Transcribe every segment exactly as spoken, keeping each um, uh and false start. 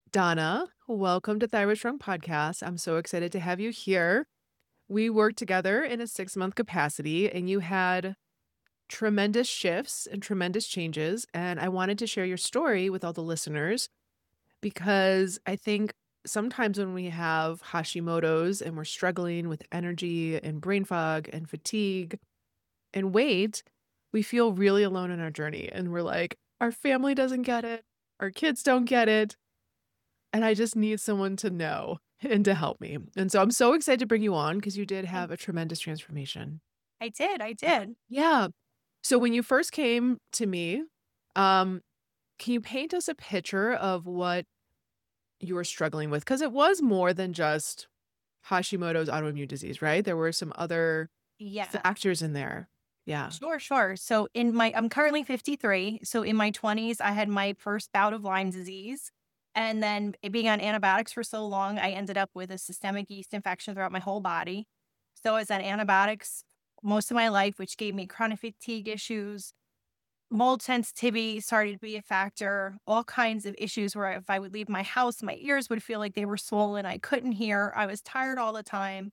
Donna, welcome to Thyroid Strong Podcast. I'm so excited to have you here. We worked together in a six month capacity, and you had tremendous shifts and tremendous changes. And I wanted to share your story with all the listeners because I think sometimes when we have Hashimoto's and we're struggling with energy and brain fog and fatigue and weight, we feel really alone in our journey. And we're like, our family doesn't get it, our kids don't get it. And I just need someone to know and to help me. And so I'm so excited to bring you on because you did Thank have a you. tremendous transformation. I did, I did. Yeah. So when you first came to me, um, can you paint us a picture of what you were struggling with? Because it was more than just Hashimoto's autoimmune disease, right? There were some other Yeah. factors in there. Yeah. Sure, sure. So in my I'm currently fifty-three. So in my twenties, I had my first bout of Lyme disease. And then it being on antibiotics for so long, I ended up with a systemic yeast infection throughout my whole body. So I was on antibiotics most of my life, which gave me chronic fatigue issues. Mold sensitivity started to be a factor, all kinds of issues where if I would leave my house, my ears would feel like they were swollen. I couldn't hear. I was tired all the time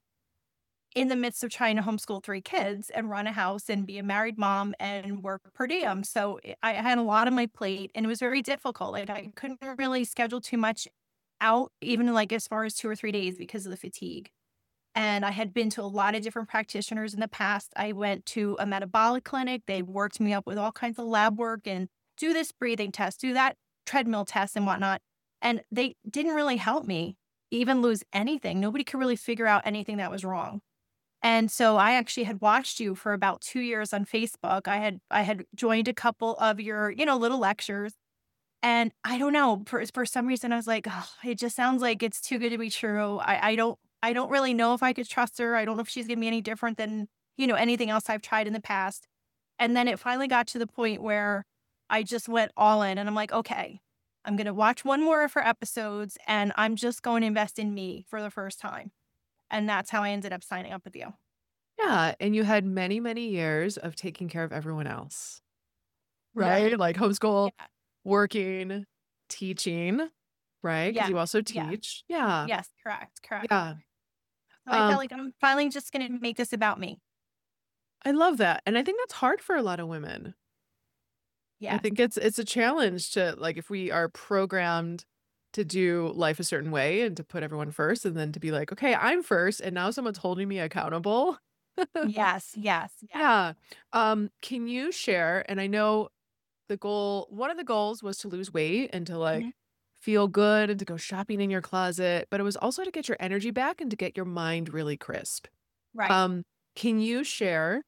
in the midst of trying to homeschool three kids and run a house and be a married mom and work per diem. So I I had a lot on my plate and it was very difficult. Like I couldn't really schedule too much out, even like as far as two or three days because of the fatigue. And I had been to a lot of different practitioners in the past. I went to a metabolic clinic. They worked me up with all kinds of lab work and do this breathing test, do that treadmill test and whatnot. And they didn't really help me even lose anything. Nobody could really figure out anything that was wrong. And so I actually had watched you for about two years on Facebook. I had I had joined a couple of your, you know, little lectures. And I don't know, for for some reason I was like, "Oh, it just sounds like it's too good to be true." I I don't I don't really know if I could trust her. I don't know if she's gonna be any different than, you know, anything else I've tried in the past. And then it finally got to the point where I just went all in and I'm like, "Okay, I'm gonna watch one more of her episodes and I'm just going to invest in me for the first time." And that's how I ended up signing up with you. Yeah. And you had many, many years of taking care of everyone else, Yeah. right? Like homeschool, Yeah. working, teaching, right? Because Yeah. you also Yeah. teach. Yeah. Yes, correct, correct. Yeah. So I felt Um, like I'm finally just gonna make this about me. I love that. And I think that's hard for a lot of women. I Yes. think it's it's a challenge to like if we are programmed to do life a certain way and to put everyone first and then to be like, okay, I'm first and now someone's holding me accountable. Yes, yes, yes. Yeah. Um, can you share? And I know the goal, one of the goals was to lose weight and to Mhm. like feel good and to go shopping in your closet, but it was also to get your energy back and to get your mind really crisp. Right. Um, can you share?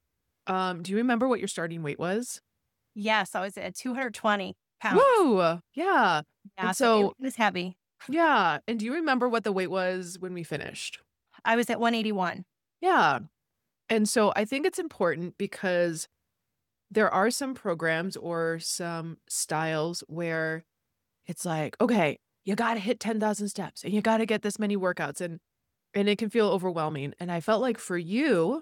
Um, do you remember what your starting weight was? Yes, I was at two hundred twenty pounds. Whoa! Yeah. Yeah, And so it so was heavy. yeah, and do you remember what the weight was when we finished? I was at one eighty-one. Yeah, and so I think it's important because there are some programs or some styles where it's like, "Okay, you gotta hit ten thousand steps, and you gotta get this many workouts," and and it can feel overwhelming, and I felt like for you,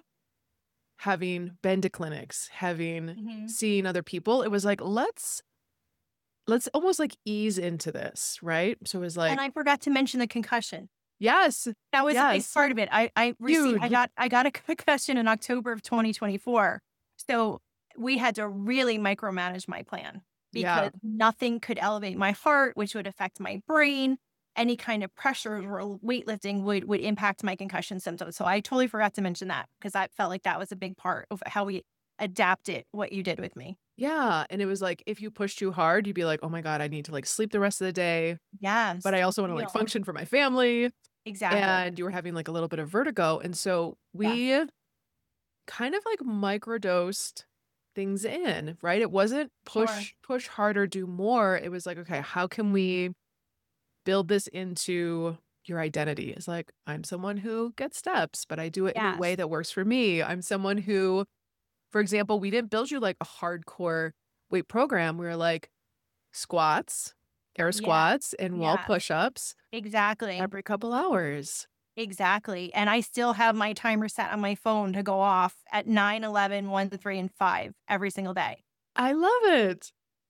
having been to clinics, having Mhm. seen other people, it was like, "Let's let's almost, like, ease into this," right? So it was And like, I forgot to mention the concussion. "Yes, That was a big yes, part of it. I I received I huge." got I got a concussion in October of twenty twenty-four. So, we had to really micromanage my plan because Yeah. nothing could elevate my heart, which would affect my brain. Any kind of pressure or weightlifting would would impact my concussion symptoms. So, I totally forgot to mention that because I felt like that was a big part of how we adapted what you did with me. Yeah, and it was like, if you push too hard, you'd be like, "Oh my god, I need to, like, sleep the rest of the day, but Yes, I to also wanna, like, heal. function for my family," Exactly. and you were having, like, a little bit of vertigo, and so Yes. we kind of, like, microdosed things in, right? It wasn't Sure. push push harder, do more, it was like, "Okay, how can we build this into your identity?" It's like, "I'm someone who gets steps, but I do it in a way Yes. that works for me. I'm someone who" for example, we didn't build you like a hardcore weight program. We were like squats, air Yes. squats, and wall Yes. push-ups Exactly. every couple hours. Exactly, and I still have my timer set on my phone to go off at nine, eleven, one, three, and five every single day. I love it.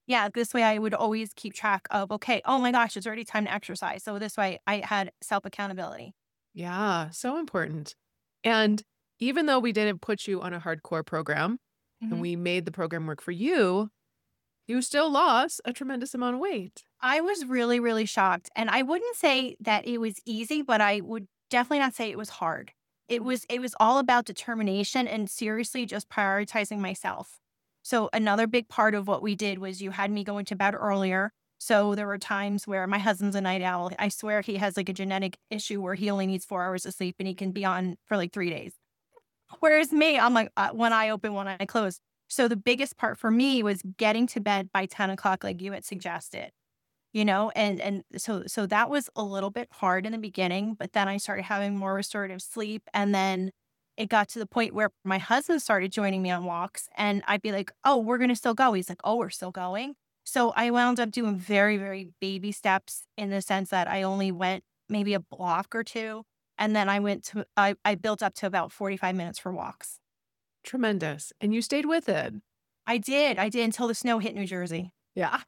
Yeah, this way I would always keep track of, okay, oh my gosh, it's already time to exercise. So this way I had self accountability. Yeah, so important. And even though we didn't put you on a hardcore program and Mhm. we made the program work for you, you still lost a tremendous amount of weight. I was really, really shocked. And I wouldn't say that it was easy, but I would definitely not say it was hard. It Mhm. was it was all about determination and seriously just prioritizing myself. So another big part of what we did was you had me going to bed earlier. So there were times where my husband's a night owl. I swear he has like a genetic issue where he only needs four hours of sleep and he can be on for like three days. Whereas me, I'm like uh, one eye open, one eye closed. So the biggest part for me was getting to bed by ten o'clock, like you had suggested, you know, and and so so that was a little bit hard in the beginning, but then I started having more restorative sleep, and then it got to the point where my husband started joining me on walks, and I'd be like, "Oh, we're gonna still go." He's like, "Oh, we're still going." So I wound up doing very, very baby steps in the sense that I only went maybe a block or two, and then I went to I I built up to about forty-five minutes for walks. Tremendous. And you stayed with it. I did, I did until the snow hit New Jersey. Yeah.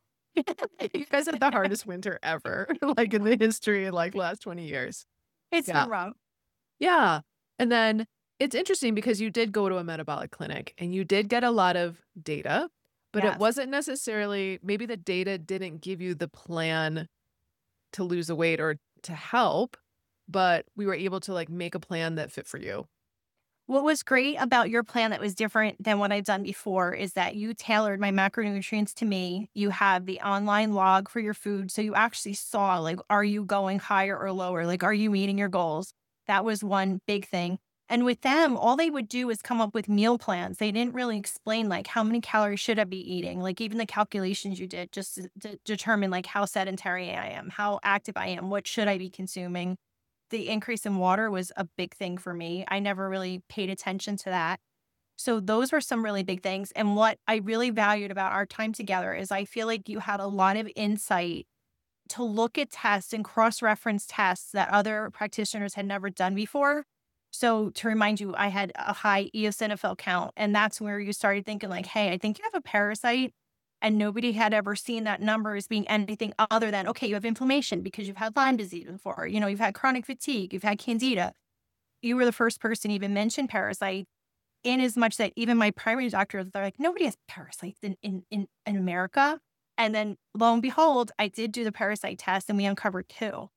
You guys had the hardest winter ever, like in the history, like last twenty years. It's Yeah. been rough. Yeah. And then it's interesting because you did go to a metabolic clinic and you did get a lot of data, but it Yes. wasn't necessarily, maybe the data didn't give you the plan to lose the weight or to help, but we were able to like make a plan that fit for you. What was great about your plan that was different than what I've done before is that you tailored my macronutrients to me. You have the online log for your food. So you actually saw, like, are you going higher or lower? Like, are you meeting your goals? That was one big thing. And with them, all they would do is come up with meal plans. They didn't really explain, like, how many calories should I be eating? Like, even the calculations you did just to, to determine, like, how sedentary I am, how active I am, what should I be consuming? The increase in water was a big thing for me. I never really paid attention to that. So those were some really big things. And what I really valued about our time together is I feel like you had a lot of insight to look at tests and cross-reference tests that other practitioners had never done before. So to remind you, I had a high eosinophil count, and that's where you started thinking like, "Hey, I think you have a parasite." And nobody had ever seen that number as being anything other than, okay, you have inflammation because you've had Lyme disease before. You know, you've had chronic fatigue, you've had candida. You were the first person to even mention parasite, in as much that even my primary doctor, they're like, nobody has parasites in, in, in, in America. And then lo and behold, I did do the parasite test and we uncovered two.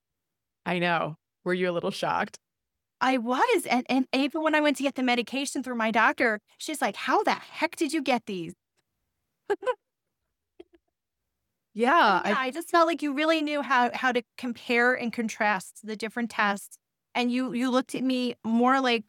I know. Were you a little shocked? I was. And, and even when I went to get the medication through my doctor, she's like, how the heck did you get these? Yeah, And yeah, I I just felt like you really knew how how to compare and contrast the different tests. And you you looked at me more like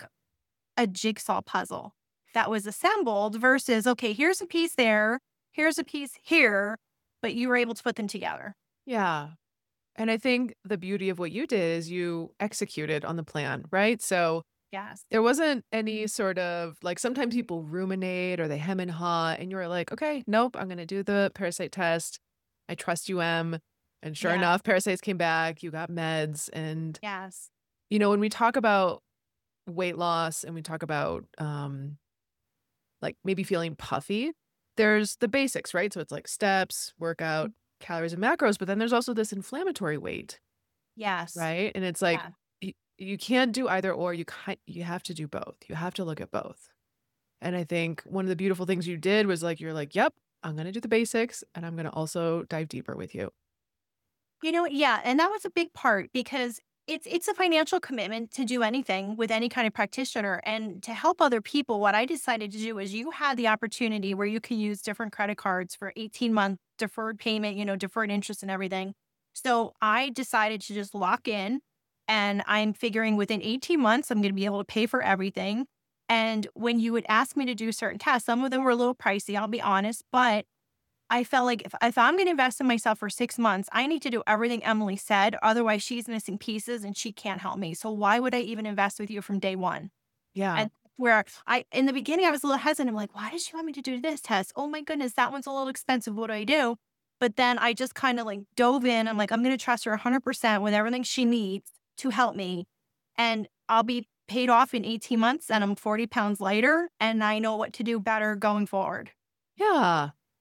a jigsaw puzzle that was assembled versus, okay, here's a piece there, here's a piece here, but you were able to put them together. yeah. And I think the beauty of what you did is you executed on the plan, right? So Yes. there wasn't any sort of like sometimes people ruminate or they hem and haw, and you were like, okay, nope, I'm going to do the parasite test. I trust you, M. And sure Yeah. enough, parasites came back. You got meds. And, Yes. you know, when we talk about weight loss and we talk about um, like maybe feeling puffy, there's the basics, right? So it's like steps, workout, calories, and macros. But then there's also this inflammatory weight. Yes. Right? And it's like Yeah. you you can't do either or, you ki you have to do both. You have to look at both. And I think one of the beautiful things you did was, like, you're like, "Yep, I'm gonna do the basics, and I'm gonna also dive deeper with you." You know, yeah, and that was a big part because it's it's a financial commitment to do anything with any kind of practitioner and to help other people. What I decided to do is you had the opportunity where you could use different credit cards for eighteen month deferred payment, you know, deferred interest and everything. So I decided to just lock in and I'm figuring within eighteen months I'm going to be able to pay for everything. And when you would ask me to do certain tests, some of them were a little pricey, I'll be honest, but I felt like if if I'm gonna invest in myself for six months, I need to do everything Emily said, otherwise she's missing pieces and she can't help me. So why would I even invest with you from day one? Yeah. And where I in the beginning, I was a little hesitant. I'm like, "Why does she want me to do this test? Oh my goodness, that one's a little expensive. What do I do?" But then I just kinda, like, dove in. I'm like, "I'm gonna trust her one hundred percent with everything she needs to help me, and I'll be paid off in eighteen months, and I'm forty pounds lighter, and I know what to do better going forward." Yeah.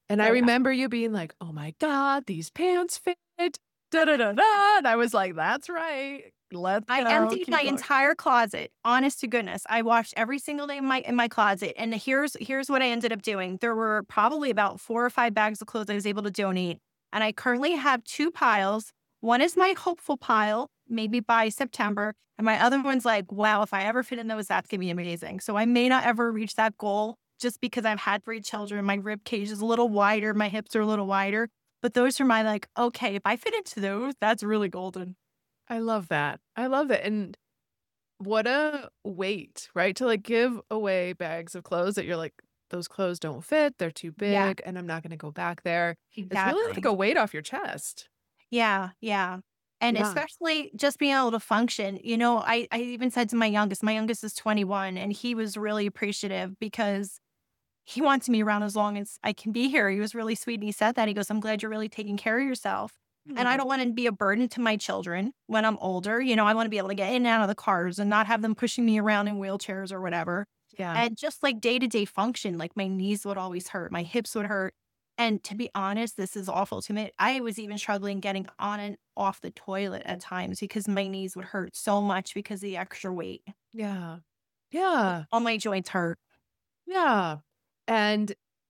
And I So yeah. remember you being like, "Oh my god, these pants fit. Da da da da." And I was like, "That's right. Let's I go. emptied my Keep going." entire closet, honest to goodness. I washed every single day in my in my closet, and here's here's what I ended up doing. There were probably about four or five bags of clothes I was able to donate, and I currently have two piles. One is my hopeful pile, maybe by September, and my other one's like, "Wow, if I ever fit in those, that's gonna be amazing." So I may not ever reach that goal just because I've had three children. My rib cage is a little wider, my hips are a little wider, but those are my like, "Okay, if I fit into those, that's really golden." I love that. I love that, and what a weight, right? To, like, give away bags of clothes that you're like, "Those clothes don't fit, they're too Yeah, big, and I'm not gonna go back there." It's really like exactly. a weight off your chest. Yeah, yeah. And Yeah. especially just being able to function, you know, I I even said to my youngest, my youngest is twenty-one, and he was really appreciative because he wants me around as long as I can be here. He was really sweet and he said that. He goes, "I'm glad you're really taking care of yourself." And I Mm. don't want to be a burden to my children when I'm older. You know, I want to be able to get in and out of the cars and not have them pushing me around in wheelchairs or whatever. Yeah. And just like day to day function, like my knees would always hurt, my hips would hurt. And to be honest, this is awful to me. I was even struggling getting on and off the toilet at times because my knees would hurt so much because of the extra weight. Yeah. Yeah. All my joints hurt. Yeah. And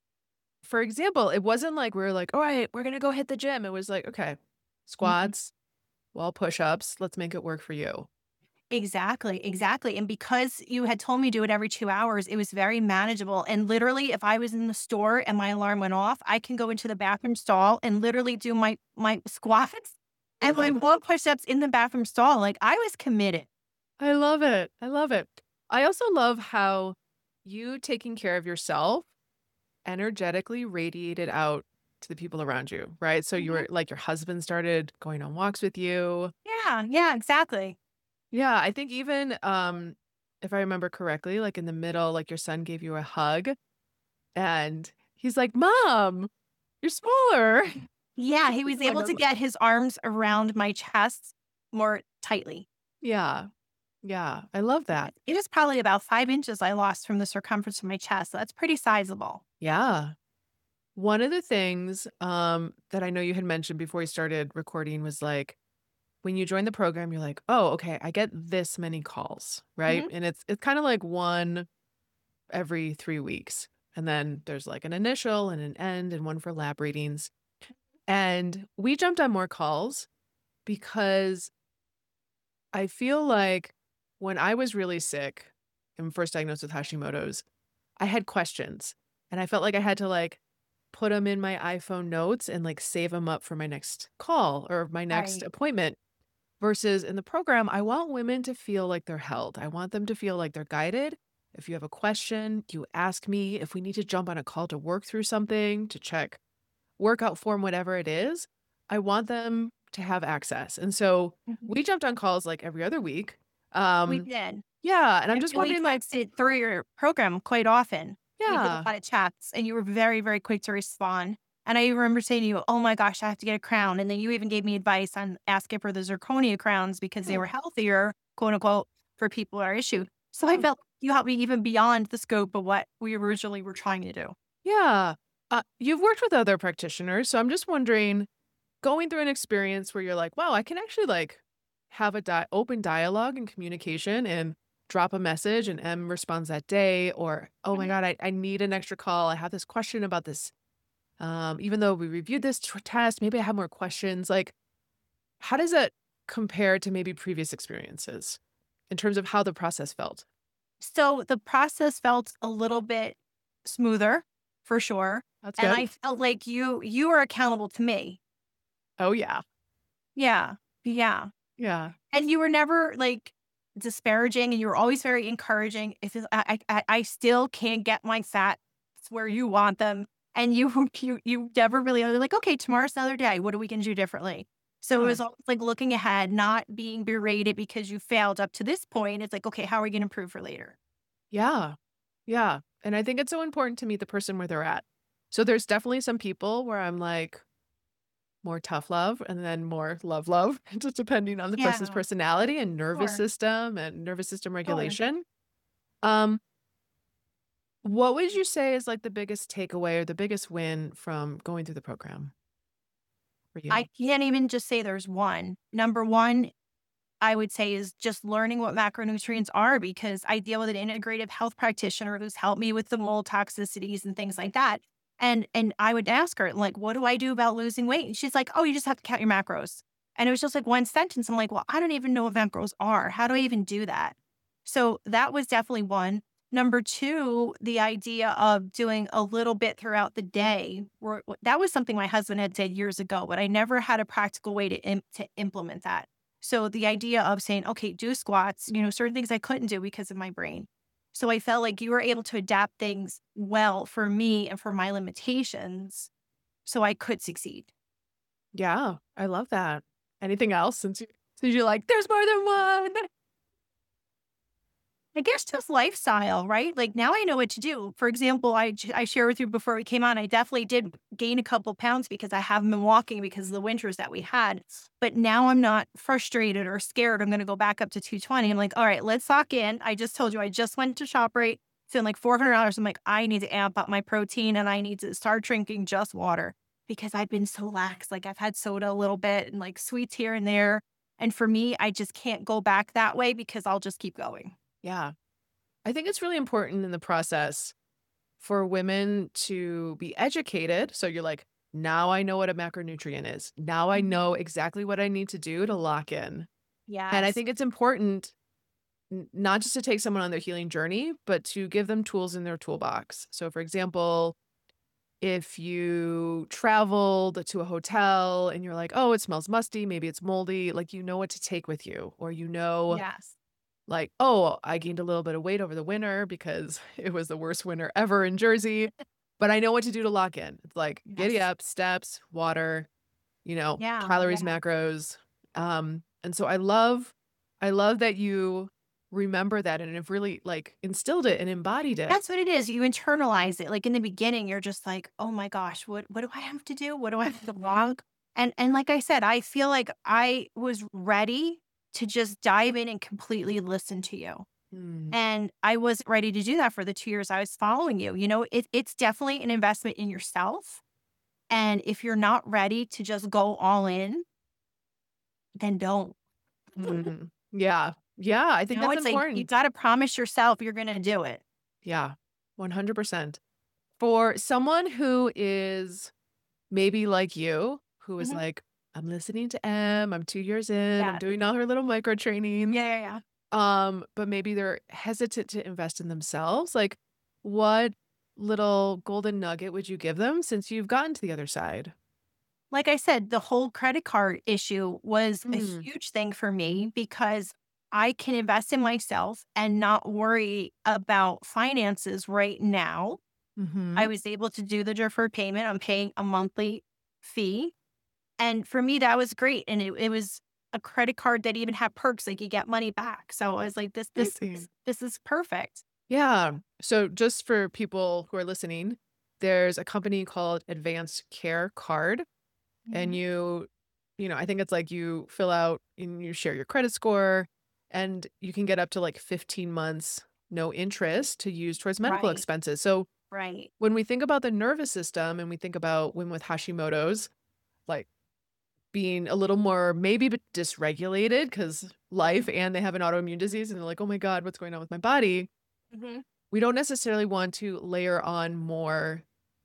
for example, it wasn't like we were like, "All right, we're gonna go hit the gym." It was like, "Okay, Mm-mm. squats, wall push-ups, let's make it work for you." Exactly, exactly. And because you had told me to do it every two hours, it was very manageable. And literally, if I was in the store and my alarm went off, I can go into the bathroom stall and literally do my my squats and my wall push-ups in the bathroom stall. Like I was committed. I love it. I love it. I also love how you taking care of yourself energetically radiated out to the people around you, right? So you Mhm. were like your husband started going on walks with you. Yeah, yeah, exactly. Yeah, I think even um if I remember correctly, like in the middle, like your son gave you a hug and he's like, "Mom, you're smaller." Yeah, he was Like, able I to was get his arms around my chest more tightly. yeah. Yeah, I love that. It was probably about five inches I lost from the circumference of my chest. So that's pretty sizable. Yeah. One of the things, um, that I know you had mentioned before we started recording was, like, when you join the program, you're like, "Oh, okay, I get this many calls," right? Mhm. And it's it's kinda like one every three weeks, and then there's, like, an initial and an end and one for lab readings, and we jumped on more calls because I feel like when I was really sick and first diagnosed with Hashimoto's, I had questions, and I felt like I had to, like, put them in my iPhone notes and, like, save them up for my next call or my next Right. appointment, versus in the program, I want women to feel like they're held. I want them to feel like they're guided. If you have a question, you ask me. If we need to jump on a call to work through something, to check workout form, whatever it is, I want them to have access, and so Mhm. we jumped on calls, like, every other week. We Um, did. yeah, and I'm And just and we wondering, like texted through your program quite often. We did a yeah. lot of chats, and you were very, very quick to respond. And I remember saying to you, "Oh my gosh, I have to get a crown." And then you even gave me advice on asking for the zirconia crowns because they Hmm, were healthier, quote unquote, for people with our issue. So I hmm. felt you helped me even beyond the scope of what we originally were trying to do. Yeah. Uh, you've worked with other practitioners, so I'm just wondering, going through an experience where you're like, "Wow, I can actually, like, have a di open dialogue and communication and drop a message and M responds that day," or, "Oh my Mhm. god, I I need an extra call. I have this question about this, um, even though we reviewed this t test, maybe I have more questions." Like, how does that compare to maybe previous experiences in terms of how the process felt? So the process felt a little bit smoother for sure. That's And good. I felt like you you were accountable to me. Oh, yeah. Yeah. Yeah. Yeah. And you were never, like, disparaging, and you were always very encouraging. If it's I I I I still can't get my fats where you want them, and you you you never really are like, "Okay, tomorrow's another day. What are we gonna do differently?" So it Yeah. was always, like, looking ahead, not being berated because you failed up to this point. It's like, "Okay, how are we gonna improve for later?" Yeah. Yeah, and I think it's so important to meet the person where they're at. So there's definitely some people where I'm like more tough love and then more love love, just depending on the person's Yeah. personality and nervous Sure. system and nervous system Sure. regulation. Um, What would you say is like the biggest takeaway or the biggest win from going through the program for I you? can't even just say there's one. Number one, I would say is just learning what macronutrients are because I deal with an integrative health practitioner who's helped me with the mold toxicities and things like that. And and I would ask her, like, what do I do about losing weight? And she's like, oh, you just have to count your macros. And it was just like one sentence. I'm like, well, I don't even know what macros are. How do I even do that? So that was definitely one. Number two, the idea of doing a little bit throughout the day. Where, that was something my husband had said years ago, but I never had a practical way to, im- to implement that. So the idea of saying, okay, do squats, you know, certain things I couldn't do because of my brain. So I felt like you were able to adapt things well for me and for my limitations so I could succeed. Yeah, I love that. Anything else since you since you're like, there's more than one? I guess just lifestyle, right? Like now I know what to do. For example, I j- I shared with you before we came on, I definitely did gain a couple pounds because I haven't been walking because of the winters that we had. But now I'm not frustrated or scared. I'm going to go back up to two twenty. I'm like, all right, let's lock in. I just told you I just went to ShopRite, feeling like four hundred dollars. I'm like, I need to amp up my protein and I need to start drinking just water because I've been so lax. Like I've had soda a little bit and like sweets here and there. And for me, I just can't go back that way because I'll just keep going. Yeah. I think it's really important in the process for women to be educated. So you're like, now I know what a macronutrient is. Now I know exactly what I need to do to lock in. And I Yes. think it's important n- not just to take someone on their healing journey, but to give them tools in their toolbox. So, for example, if you traveled to a hotel and you're like, oh, it smells musty, maybe it's moldy, like you know what to take with you, or you know, Yes. like, oh, I gained a little bit of weight over the winter because it was the worst winter ever in Jersey, but I know what to do to lock in. It's like giddy Yes. up, steps, water, you know, Yeah. calories, Yeah. macros. Um, and so I love, I love that you remember that and have really like instilled it and embodied it. That's what it is. You internalize it. Like in the beginning, you're just like, oh my gosh, what what do I have to do? What do I have to log? And and like I said, I feel like I was ready to just dive in and completely listen to you. Mm, And I wasn't ready to do that for the two years I was following you. You know, it, it's definitely an investment in yourself. And if you're not ready to just go all in, then don't. mhm. Yeah. Yeah. I You think know, that's it's like you important. got to promise yourself you're going to do it. Yeah. one hundred percent. For someone who is maybe like you, who is Mhm. like, I'm listening to M, I'm two years in, I'm Yeah. doing all her little micro trainings, Yeah. Yeah. Yeah. um, but maybe they're hesitant to invest in themselves. Like, what little golden nugget would you give them since you've gotten to the other side? Like I said, the whole credit card issue was a Mm, huge thing for me because I can invest in myself and not worry about finances right now. I mhm. was able to do the deferred payment. I'm paying a monthly fee. And for me, that was great. And it, it was a credit card that even had perks, like you get money back. So I was like, this, this, Amazing. is- this is perfect. Yeah. So just for people who are listening, there's a company called Advanced Care Card, and Mhm. you you know, I think it's like you fill out and you share your credit score, and you can get up to like fifteen months no interest to use towards medical Right. expenses. So Right. when we think about the nervous system and we think about women with Hashimoto's, like being a little more maybe but dysregulated because life and they have an autoimmune disease and they're like, oh my God, what's going on with my body? Mhm. We don't necessarily want to layer on more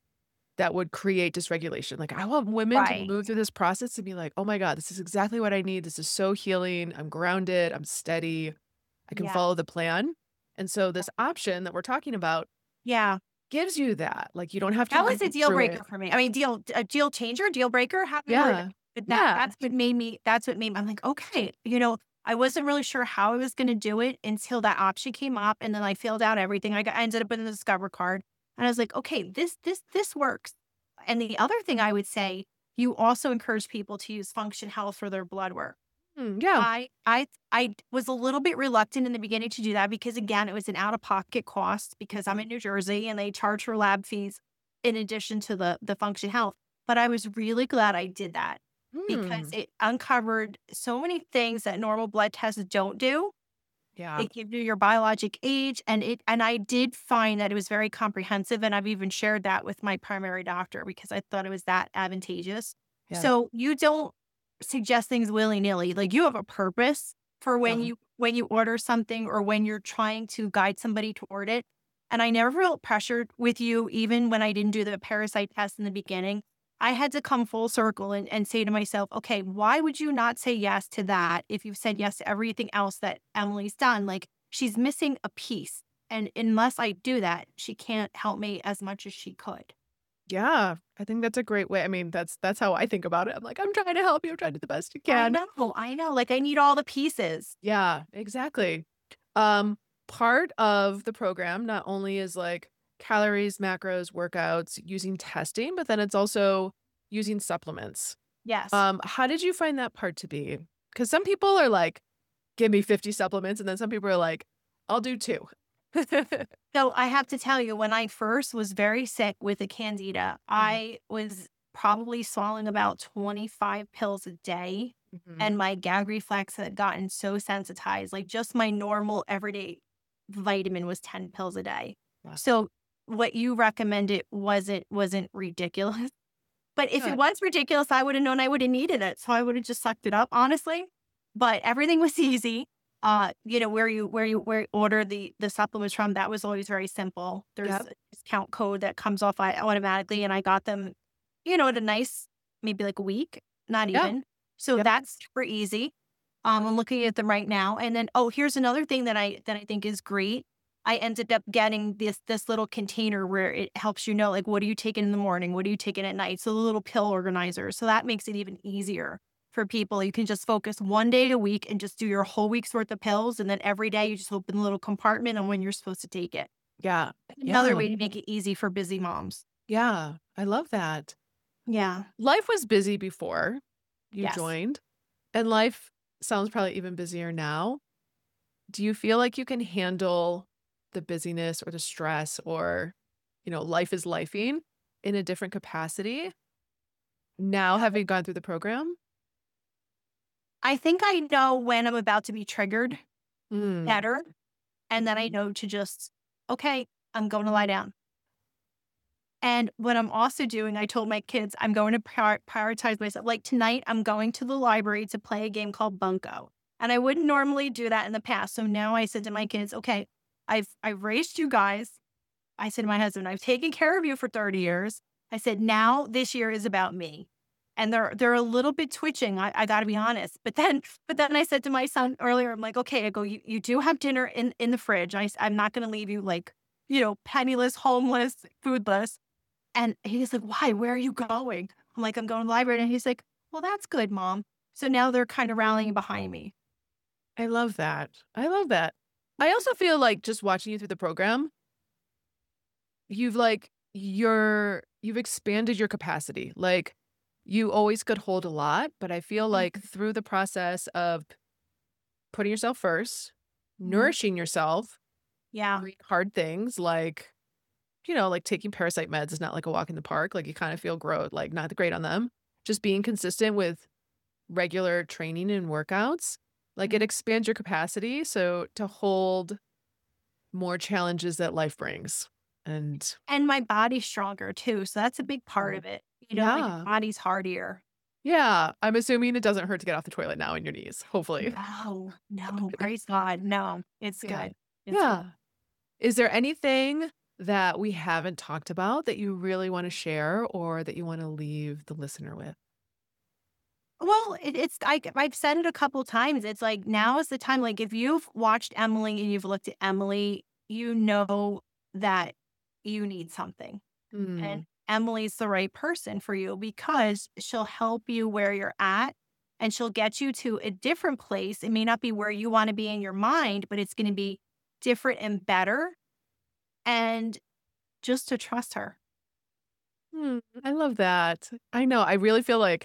that would create dysregulation. Like, I want women to Right. move through this process to be like, "Oh my god, this is exactly what I need. This is so healing. I'm grounded. I'm steady. I can Yeah. follow the plan." And so this option that we're talking about Yeah. gives you that. Like, you don't have to That was a read deal through breaker it. for me. I mean, deal a deal changer, deal breaker, happy word. Yeah. But that Yeah. that's what made me that's what made me I'm like, "Okay." You know, I wasn't really sure how I was gonna do it until that option came up, and then I filled out everything. I got I ended up with a Discover card, and I was like, "Okay, this this this works." And the other thing I would say, you also encourage people to use Function Health for their blood work. Mm, yeah. I I I was a little bit reluctant in the beginning to do that because again, it was an out-of-pocket cost because I'm in New Jersey and they charge for lab fees in addition to the the function health. But I was really glad I did that because Mm. it uncovered so many things that normal blood tests don't do. Yeah. It gives you your biologic age, and it and I did find that it was very comprehensive, and I've even shared that with my primary doctor because I thought it was that advantageous. Yeah. So you don't suggest things willy-nilly. Like, you have a purpose for when Yeah. you when you order something or when you're trying to guide somebody toward it. And I never felt pressured with you, even when I didn't do the parasite test in the beginning. I had to come full circle and, and say to myself, okay, why would you not say yes to that if you've said yes to everything else that Emily's done? Like, she's missing a piece. And unless I do that, she can't help me as much as she could. Yeah. I think that's a great way. I mean, that's that's how I think about it. I'm like, I'm trying to help you. I'm trying to do the best you I can. know, I know. Like, I need all the pieces. Yeah, exactly. Um, part of the program not only is like calories, macros, workouts, using testing, but then it's also using supplements. Yes. Um, how did you find that part to be? Because some people are like, give me fifty supplements, and then some people are like, I'll do two. So I have to tell you, when I first was very sick with the candida, Mhm. I was probably swallowing about twenty-five pills a day. Mhm. And my gag reflex had gotten so sensitized. Like, just my normal everyday vitamin was ten pills a day. Wow. So what you recommended wasn't wasn't ridiculous. But if it Good. was ridiculous, I would have known I would have needed it. So I would have just sucked it up, honestly. But everything was easy. Uh, you know, where you where you where you order the the supplements from, that was always very simple. There's Yep. a discount code that comes off I automatically, and I got them, you know, at a nice, maybe like a week, not Yeah. even. So Yep. that's super easy. Um, I'm looking at them right now. And then, oh, here's another thing that I that I think is great. I ended up getting this this little container where it helps you know, like, what are you taking in the morning? What are you taking at night? So the little pill organizer. So that makes it even easier for people. You can just focus one day a week and just do your whole week's worth of pills. And then every day you just open the little compartment on when you're supposed to take it. Yeah. Another Yeah. way to make it easy for busy moms. Yeah. I love that. Yeah. Life was busy before you Yes. joined, and life sounds probably even busier now. Do you feel like you can handle the busyness or the stress or, you know, life is lifing in a different capacity now having gone through the program? I think I know when I'm about to be triggered Mm. better. And then I know to just, okay, I'm going to lie down. And what I'm also doing, I told my kids, I'm going to prior- prioritize myself. Like, tonight, I'm going to the library to play a game called Bunko. And I wouldn't normally do that in the past. So now I said to my kids, okay, I've I've raised you guys. I said to my husband, I've taken care of you for thirty years. I said, now this year is about me. And they're they're a little bit twitching. I, I gotta be honest. But then but then I said to my son earlier, I'm like, okay, I go, you, you do have dinner in, in the fridge. I, I'm not gonna leave you like, you know, penniless, homeless, foodless. And he's like, "Why? Where are you going?" I'm like, "I'm going to the library." And he's like, "Well, that's good, mom." So now they're kind of rallying behind me. I love that. I love that. I also feel like just watching you through the program, you've like you're you've expanded your capacity. Like you always could hold a lot, but I feel like through the process of putting yourself first, Mhm. nourishing yourself, Yeah. doing hard things like, you know, like taking parasite meds is not like a walk in the park. Like you kind of feel grow like not great on them. Just being consistent with regular training and workouts, like it Mhm. expands your capacity. So to hold more challenges that life brings. And And my body's stronger too. So that's a big part Mm. of it. You know, like, your Yeah. body's hardier. Yeah. I'm assuming it doesn't hurt to get off the toilet now in your knees, hopefully. No, no, praise God. No, it's Yeah. good. It's good. Yeah. Is there anything that we haven't talked about that you really want to share or that you want to leave the listener with? Well, it, it's I, I've said it a couple times. It's like, now is the time. Like, if you've watched Emily and you've looked at Emily, you know that you need something. And Mm. Emily's the right person for you because she'll help you where you're at, and she'll get you to a different place. It may not be where you want to be in your mind, but it's going to be different and better. And just to trust her. Hmm. I love that. I know. I really feel like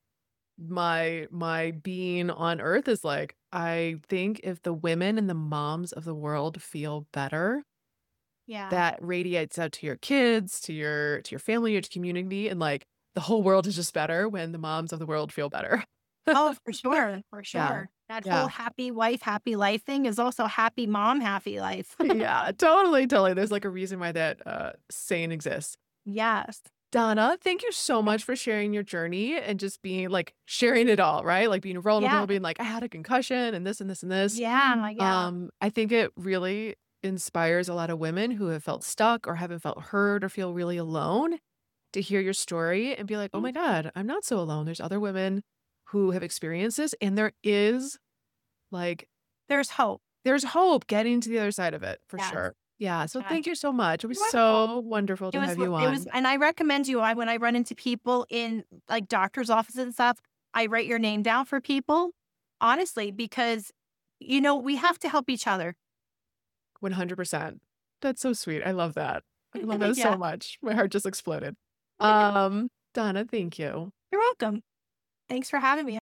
my my being on earth is like, I think if the women and the moms of the world feel better, Yeah. that radiates out to your kids, to your to your family, your community, and like the whole world is just better when the moms of the world feel better. Oh, for sure. For Yeah. sure. That whole Yeah. happy wife, happy life thing is also happy mom, happy life. Yeah, totally, totally. There's, like, a reason why that, uh, saying exists. Yes. Donna, thank you so much for sharing your journey and just being like, sharing it all, right? Like, being vulnerable, Yeah. being like, "I had a concussion and this and this and this." Yeah, yeah. Um, I think it really inspires a lot of women who have felt stuck or haven't felt heard or feel really alone to hear your story and be like, "Oh Mm. my god, I'm not so alone. There's other women who have experienced this, and there is, like, There's hope. there's hope getting to the other side of it for Yes. sure." Yeah, so Yes. thank you so much. It was You're welcome. so wonderful It to was have w you it was on. and I recommend you I when I run into people in, like, doctor's offices and stuff, I write your name down for people, honestly, because, you know, we have to help each other. one hundred percent. That's so sweet. I love that. I love that so Yeah. much. My heart just exploded. Um, Donna, thank you. You're welcome. Thanks for having me.